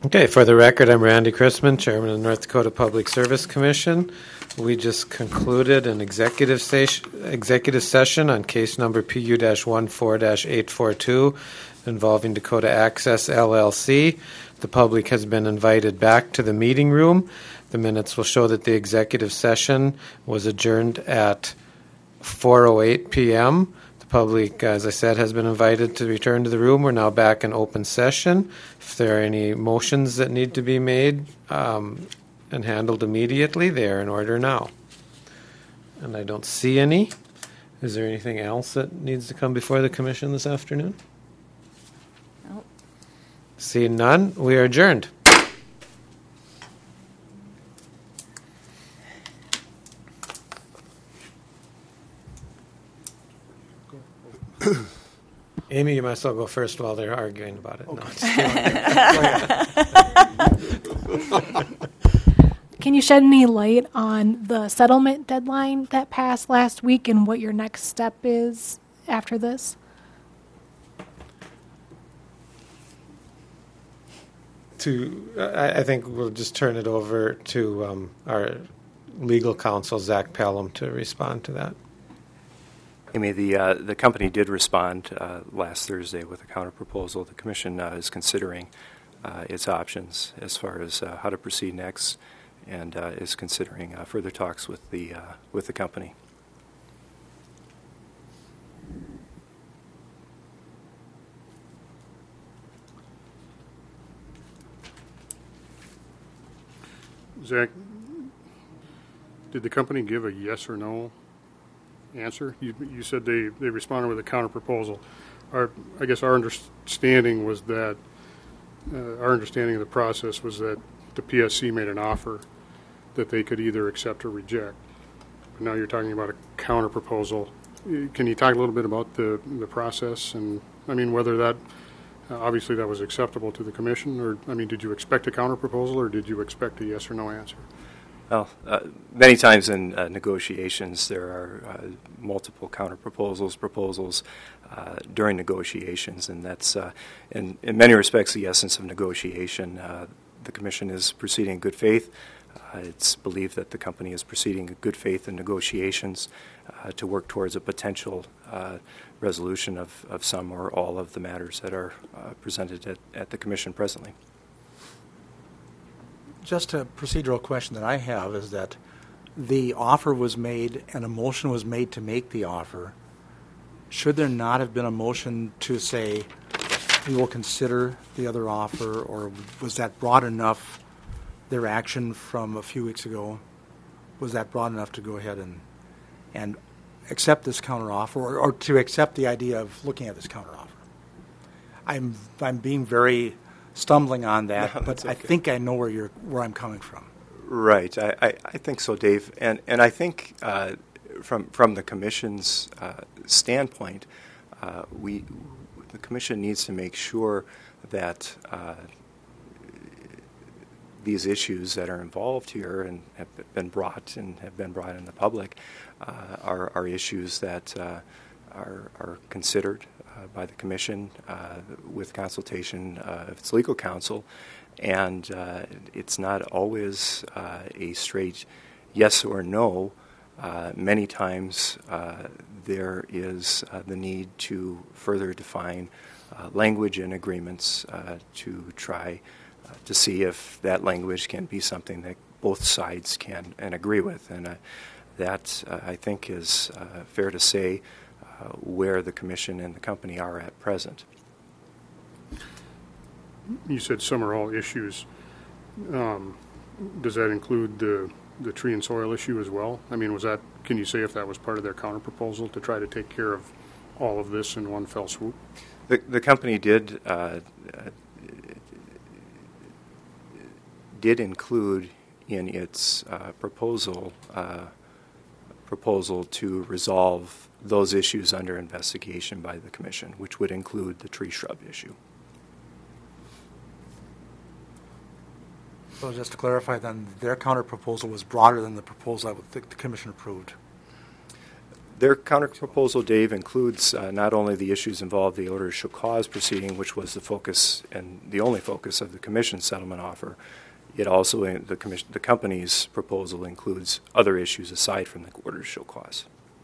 Okay, for the record, I'm Randy Chrisman, Chairman of the North Dakota Public Service Commission. We just concluded an executive session on case number PU-14-842 involving Dakota Access LLC. The public has been invited back to the meeting room. The minutes will show that the executive session was adjourned at 4:08 p.m. The public, as I said, has been invited to return to the room. We're now back in open session. If there are any motions that need to be made and handled immediately, they are in order now. And I don't see any. Is there anything else that needs to come before the commission this afternoon? No. Seeing none, we are adjourned. Amy, you might as well go first while they're arguing about it. No, Can you shed any light on the settlement deadline that passed last week and what your next step is after this? I think we'll just turn it over to our legal counsel, Zach Pelham, to respond to that. Amy, the company did respond last Thursday with a counterproposal. The commission is considering its options as far as how to proceed next, and is considering further talks with the company. Zach, did the company give a yes or no answer? You said they responded with a counterproposal. I guess our understanding was that our understanding of the process was that the PSC made an offer that they could either accept or reject. But now you're talking about a counterproposal. Can you talk a little bit about the process and whether that obviously that was acceptable to the commission, or did you expect a counterproposal or did you expect a yes or no answer? Well, many times in negotiations there are multiple proposals during negotiations, and that's in many respects the essence of negotiation. The Commission is proceeding in good faith. It's believed that the company is proceeding in good faith in negotiations to work towards a potential resolution of some or all of the matters that are presented at the Commission presently. Just a procedural question that I have is that the offer was made and a motion was made to make the offer. Should there not have been a motion to say we will consider the other offer, or was that broad enough, their action from a few weeks ago, was that broad enough to go ahead and accept this counteroffer, or to accept the idea of looking at this counteroffer? I'm being very stumbling on that, no, but okay. I think I know where I'm coming from. Right, I think so, Dave, and I think from the Commission's standpoint, the Commission needs to make sure that these issues that are involved here and have been brought in the public are issues that are considered by the Commission with consultation of its legal counsel, and it's not always a straight yes or no. Many times there is the need to further define language in agreements to try to see if that language can be something that both sides can and agree with, and that I think is fair to say where the Commission and the company are at present. You said some or all issues. Does that include the tree and soil issue as well? Was that? Can you say if that was part of their counterproposal to try to take care of all of this in one fell swoop? The company did include in its proposal to resolve those issues under investigation by the Commission, which would include the tree shrub issue. So just to clarify then, their counterproposal was broader than the proposal that the Commission approved. Their counterproposal, Dave, includes not only the issues involved in the order to show cause proceeding, which was the focus and the only focus of the commission settlement offer. It also, the company's proposal includes other issues aside from the order to show cause.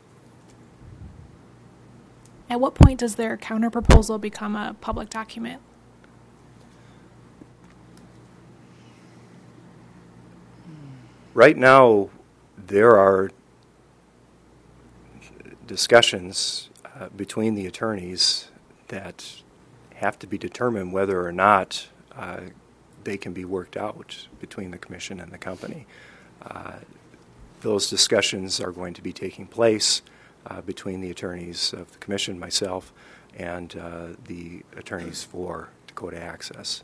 At what point does their counterproposal become a public document? Right now, there are discussions between the attorneys that have to be determined whether or not they can be worked out between the commission and the company. Those discussions are going to be taking place between the attorneys of the commission, myself, and the attorneys for Dakota Access.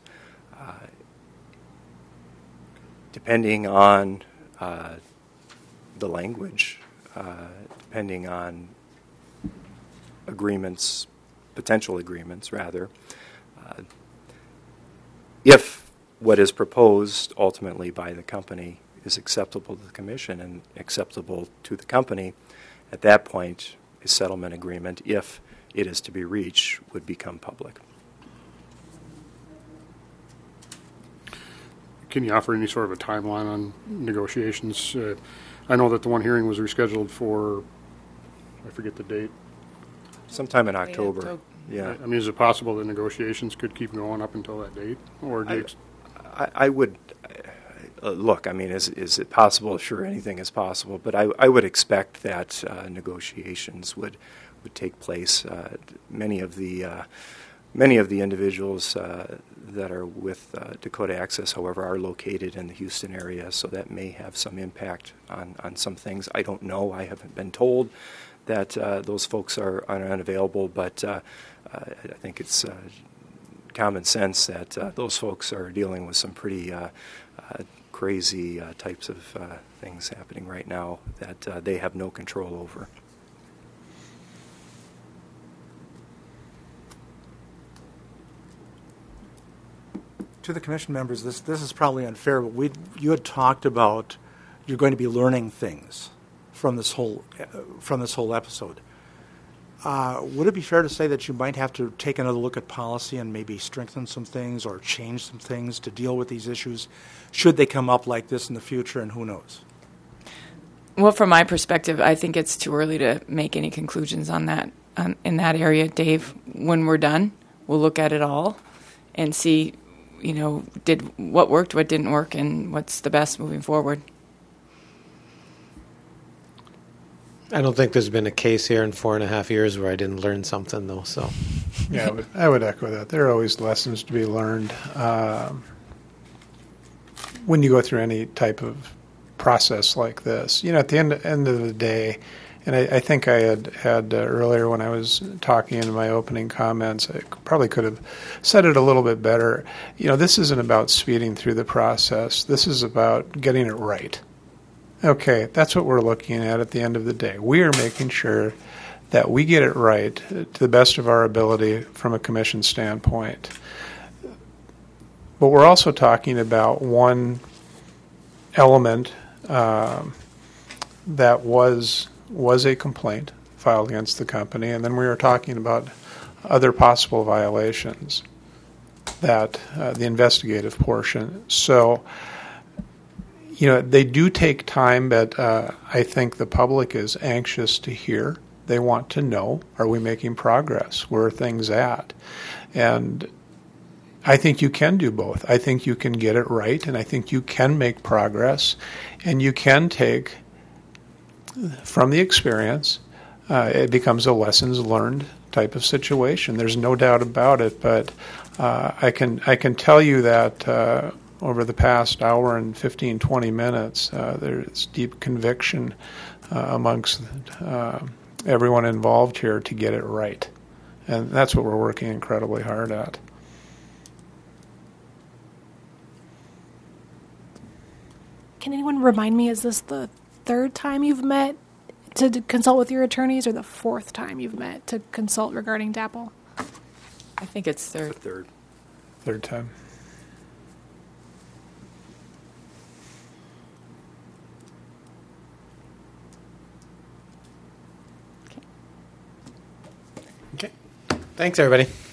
Depending on the language, depending on agreements, potential agreements rather, if what is proposed ultimately by the company is acceptable to the commission and acceptable to the company, at that point a settlement agreement, if it is to be reached, would become public. Can you offer any sort of a timeline on negotiations? I know that the one hearing was rescheduled for, I forget the date. Sometime in October. Yeah. I mean, is it possible that negotiations could keep going up until that date? Or do you I would look. I mean, is it possible? Sure, anything is possible. But I would expect that negotiations would take place. Many of the individuals that are with Dakota Access, however, are located in the Houston area, so that may have some impact on some things. I don't know. I haven't been told that those folks are unavailable, but I think it's common sense that those folks are dealing with some pretty crazy types of things happening right now that they have no control over. To the commission members, this is probably unfair, but you had talked about you're going to be learning things from this whole episode. Would it be fair to say that you might have to take another look at policy and maybe strengthen some things or change some things to deal with these issues, should they come up like this in the future, and who knows? Well, from my perspective, I think it's too early to make any conclusions on that in that area, Dave. When we're done, we'll look at it all and see, what worked, what didn't work, and what's the best moving forward. I don't think there's been a case here in 4.5 years where I didn't learn something, though. So, yeah, I would echo that. There are always lessons to be learned when you go through any type of process like this. At the end of the day, and I think I had earlier when I was talking in my opening comments, I probably could have said it a little bit better. This isn't about speeding through the process. This is about getting it right. Okay, that's what we're looking at the end of the day. We are making sure that we get it right to the best of our ability from a commission standpoint. But we're also talking about one element that was a complaint filed against the company, and then we were talking about other possible violations, that the investigative portion. So, they do take time, but I think the public is anxious to hear. They want to know, are we making progress? Where are things at? And I think you can do both. I think you can get it right, and I think you can make progress, and you can take from the experience. It becomes a lessons learned type of situation. There's no doubt about it, but I can tell you that over the past hour and 15, 20 minutes, there's deep conviction amongst everyone involved here to get it right. And that's what we're working incredibly hard at. Can anyone remind me, is this the third time you've met to consult with your attorneys, or the fourth time you've met to consult regarding DAPL? I think it's third. Third time. Thanks, everybody.